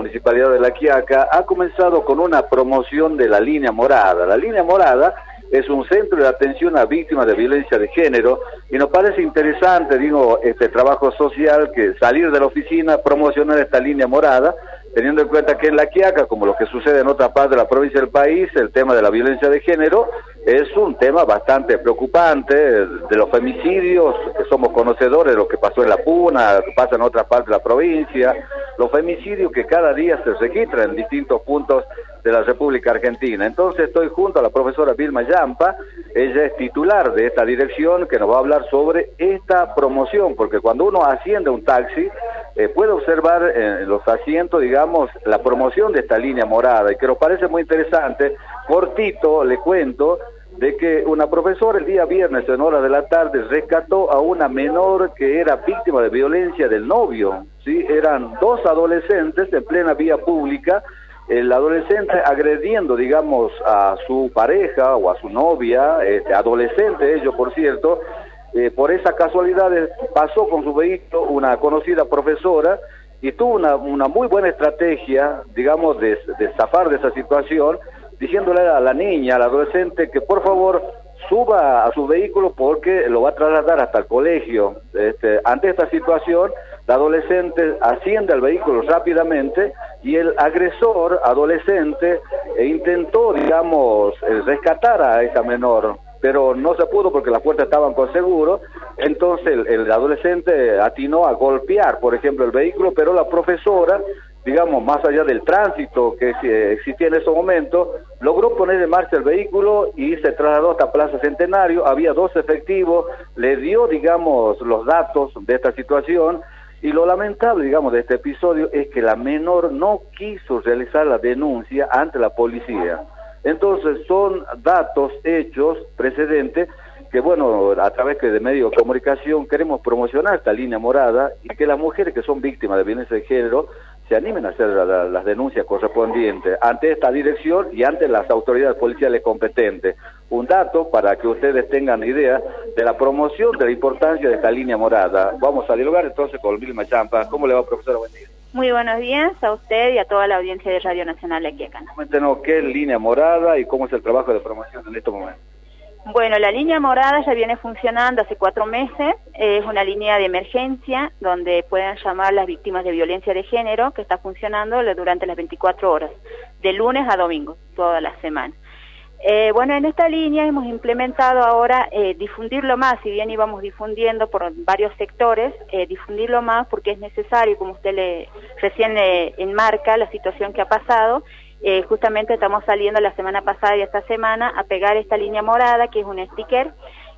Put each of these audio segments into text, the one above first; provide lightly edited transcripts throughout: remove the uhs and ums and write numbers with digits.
Municipalidad de La Quiaca ha comenzado con una promoción de la Línea Morada. La Línea Morada es un centro de atención a víctimas de violencia de género y nos parece interesante, este trabajo social, que salir de la oficina, promocionar esta Línea Morada, teniendo en cuenta que en La Quiaca, como lo que sucede en otra parte de la provincia del país, el tema de la violencia de género es un tema bastante preocupante, de los femicidios, que somos conocedores de lo que pasó en La Puna, lo que pasa en otra parte de la provincia, los femicidios que cada día se registran en distintos puntos de la República Argentina. Entonces estoy junto a la profesora Vilma Yampa, ella es titular de esta dirección, que nos va a hablar sobre esta promoción, porque cuando uno asciende a un taxi, puede observar en los asientos, digamos, la promoción de esta Línea Morada, y que nos parece muy interesante. Cortito le cuento de que una profesora el día viernes en horas de la tarde rescató a una menor que era víctima de violencia del novio, ¿sí? Eran dos adolescentes en plena vía pública, el adolescente agrediendo, digamos, a su pareja o a su novia, adolescente ellos, por cierto. Por esa casualidad pasó con su vehículo una conocida profesora y tuvo una muy buena estrategia, digamos, de zafar de esa situación, diciéndole a la niña, al adolescente, que por favor suba a su vehículo porque lo va a trasladar hasta el colegio. Ante esta situación, la adolescente asciende al vehículo rápidamente y el agresor adolescente intentó, digamos, rescatar a esa menor, pero no se pudo porque las puertas estaban con seguro. Entonces el adolescente atinó a golpear, por ejemplo, el vehículo, pero la profesora, digamos, más allá del tránsito que existía en ese momento, logró poner en marcha el vehículo y se trasladó hasta Plaza Centenario. Había dos efectivos, le dio, digamos, los datos de esta situación, y lo lamentable, digamos, de este episodio es que la menor no quiso realizar la denuncia ante la policía. Entonces son datos, hechos, precedentes, que bueno, a través de medios de comunicación queremos promocionar esta Línea Morada y que las mujeres que son víctimas de violencia de género se animen a hacer las denuncias correspondientes ante esta dirección y ante las autoridades policiales competentes. Un dato para que ustedes tengan idea de la promoción, de la importancia de esta Línea Morada. Vamos a dialogar entonces con Vilma Yampa. ¿Cómo le va, profesora? Buen día. Muy buenos días a usted y a toda la audiencia de Radio Nacional de Quiaca. Cuéntenos qué es Línea Morada y cómo es el trabajo de promoción en estos momentos. Bueno, la Línea Morada ya viene funcionando hace 4 meses, es una línea de emergencia donde pueden llamar las víctimas de violencia de género, que está funcionando durante las 24 horas, de lunes a domingo, toda la semana. Bueno, en esta línea hemos implementado ahora difundirlo más, si bien íbamos difundiendo por varios sectores, difundirlo más porque es necesario, como usted recién enmarca la situación que ha pasado. Justamente estamos saliendo la semana pasada y esta semana a pegar esta Línea Morada, que es un sticker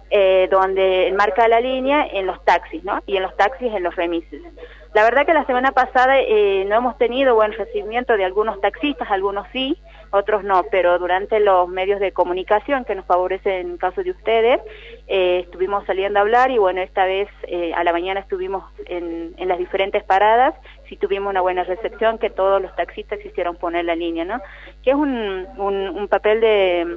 donde enmarca la línea en los taxis, ¿no? Y en los taxis, en los remises. La verdad que la semana pasada no hemos tenido buen recibimiento de algunos taxistas, algunos sí, otros no, pero durante los medios de comunicación que nos favorecen en caso de ustedes, estuvimos saliendo a hablar y bueno, esta vez a la mañana estuvimos en las diferentes paradas, sí tuvimos una buena recepción, que todos los taxistas quisieron poner la línea, ¿no? Que es un papel de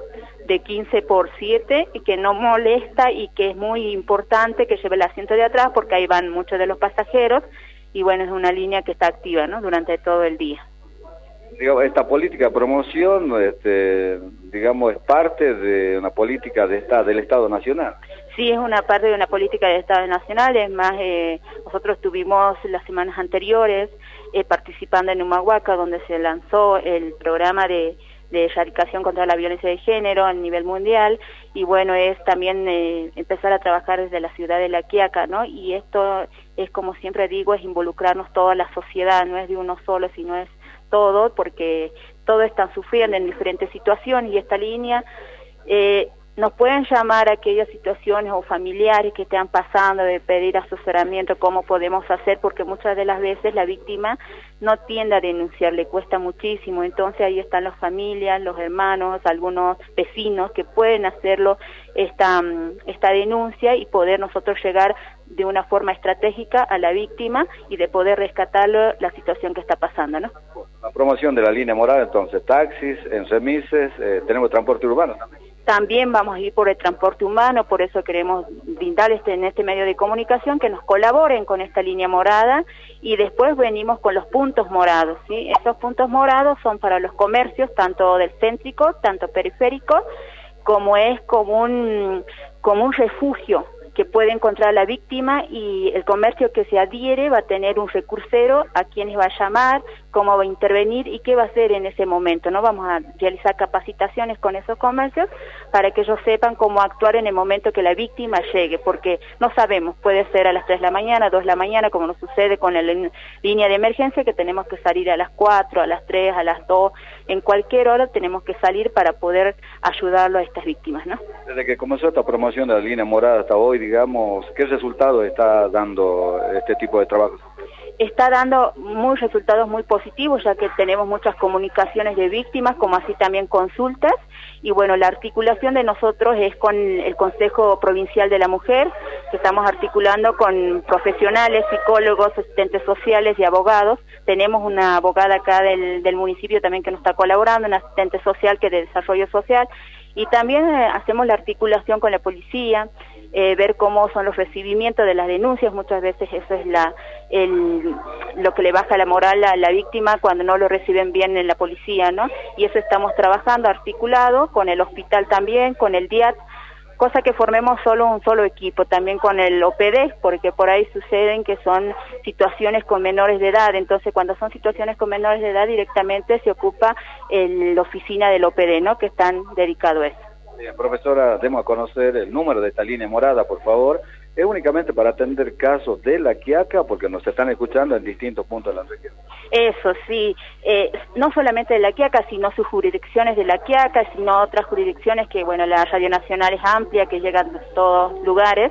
15x7 y que no molesta y que es muy importante que lleve el asiento de atrás porque ahí van muchos de los pasajeros y bueno, es una línea que está activa, ¿no? Durante todo el día. Digamos, esta política de promoción, digamos, es parte de una política del Estado Nacional. Sí, es una parte de una política del Estado Nacional, es más, nosotros estuvimos las semanas anteriores participando en Humahuaca, donde se lanzó el programa de erradicación contra la violencia de género a nivel mundial, y bueno, es también empezar a trabajar desde la ciudad de La Quiaca, ¿no? Y esto es, como siempre digo, es involucrarnos toda la sociedad, no es de uno solo, sino es todo, porque todos están sufriendo en diferentes situaciones, y esta línea nos pueden llamar a aquellas situaciones o familiares que estén pasando, de pedir asesoramiento, cómo podemos hacer, porque muchas de las veces la víctima no tiende a denunciar, le cuesta muchísimo. Entonces ahí están las familias, los hermanos, algunos vecinos que pueden hacerlo esta denuncia y poder nosotros llegar de una forma estratégica a la víctima y de poder rescatarlo la situación que está pasando, ¿no? La promoción de la Línea Morada, entonces, taxis, en remises, tenemos transporte urbano también. También vamos a ir por el transporte humano, por eso queremos brindarles en este medio de comunicación que nos colaboren con esta línea morada, y después venimos con los puntos morados, ¿sí? Esos puntos morados son para los comercios, tanto del céntrico, tanto periférico, como un refugio que puede encontrar la víctima, y el comercio que se adhiere va a tener un recursero a quienes va a llamar, cómo va a intervenir y qué va a hacer en ese momento, ¿no? Vamos a realizar capacitaciones con esos comercios para que ellos sepan cómo actuar en el momento que la víctima llegue, porque no sabemos, puede ser a las 3 de la mañana, 2 de la mañana, como nos sucede con la línea de emergencia, que tenemos que salir a las 4, a las 3, a las 2, en cualquier hora tenemos que salir para poder ayudarlo a estas víctimas, ¿no? Desde que comenzó esta promoción de la línea morada hasta hoy, digamos, ¿qué resultado está dando este tipo de trabajos? Está dando resultados muy positivos, ya que tenemos muchas comunicaciones de víctimas, como así también consultas, y bueno, la articulación de nosotros es con el Consejo Provincial de la Mujer, que estamos articulando con profesionales, psicólogos, asistentes sociales y abogados. Tenemos una abogada acá del municipio también que nos está colaborando, un asistente social que es de desarrollo social, y también hacemos la articulación con la policía, ver cómo son los recibimientos de las denuncias. Muchas veces eso es lo que le baja la moral a la víctima cuando no lo reciben bien en la policía, ¿no? Y eso estamos trabajando articulado con el hospital también, con el DIAT, cosa que formemos un solo equipo, también con el OPD, porque por ahí suceden que son situaciones con menores de edad. Entonces cuando son situaciones con menores de edad directamente se ocupa la oficina del OPD, ¿no? Que están dedicados a eso. Bien, profesora, demos a conocer el número de esta línea morada, por favor. Es únicamente para atender casos de La Quiaca, porque nos están escuchando en distintos puntos de la región. Eso sí, no solamente de La Quiaca, sino sus jurisdicciones de La Quiaca, sino otras jurisdicciones que, bueno, la Radio Nacional es amplia, que llegan a todos lugares,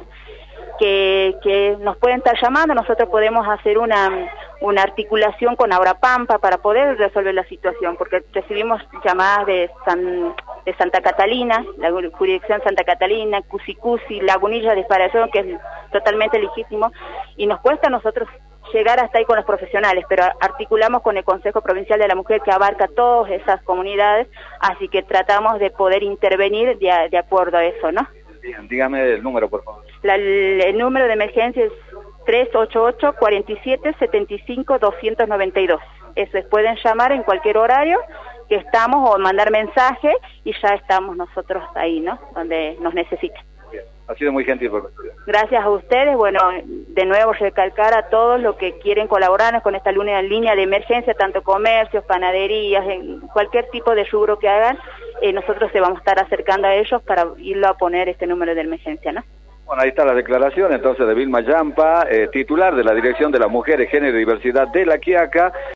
que nos pueden estar llamando. Nosotros podemos hacer una articulación con Aurapampa para poder resolver la situación, porque recibimos llamadas de Santa Catalina, la jurisdicción Santa Catalina, Cusicusi, Lagunilla de Farallón, que es totalmente legítimo, y nos cuesta a nosotros llegar hasta ahí con los profesionales, pero articulamos con el Consejo Provincial de la Mujer, que abarca todas esas comunidades, así que tratamos de poder intervenir de acuerdo a eso, ¿no? Bien, dígame el número, por favor. El número de emergencia es 388-47-75-292. Eso es, pueden llamar en cualquier horario que estamos, o mandar mensaje, y ya estamos nosotros ahí, ¿no? Donde nos necesiten. Bien, ha sido muy gentil, profesor. Gracias a ustedes. Bueno, de nuevo recalcar a todos los que quieren colaborarnos con esta línea de emergencia, tanto comercios, panaderías, en cualquier tipo de rubro que hagan, nosotros se vamos a estar acercando a ellos para irlo a poner este número de emergencia, ¿no? Bueno, ahí está la declaración entonces de Vilma Yampa, titular de la Dirección de las Mujeres, Género y Diversidad de La Quiaca.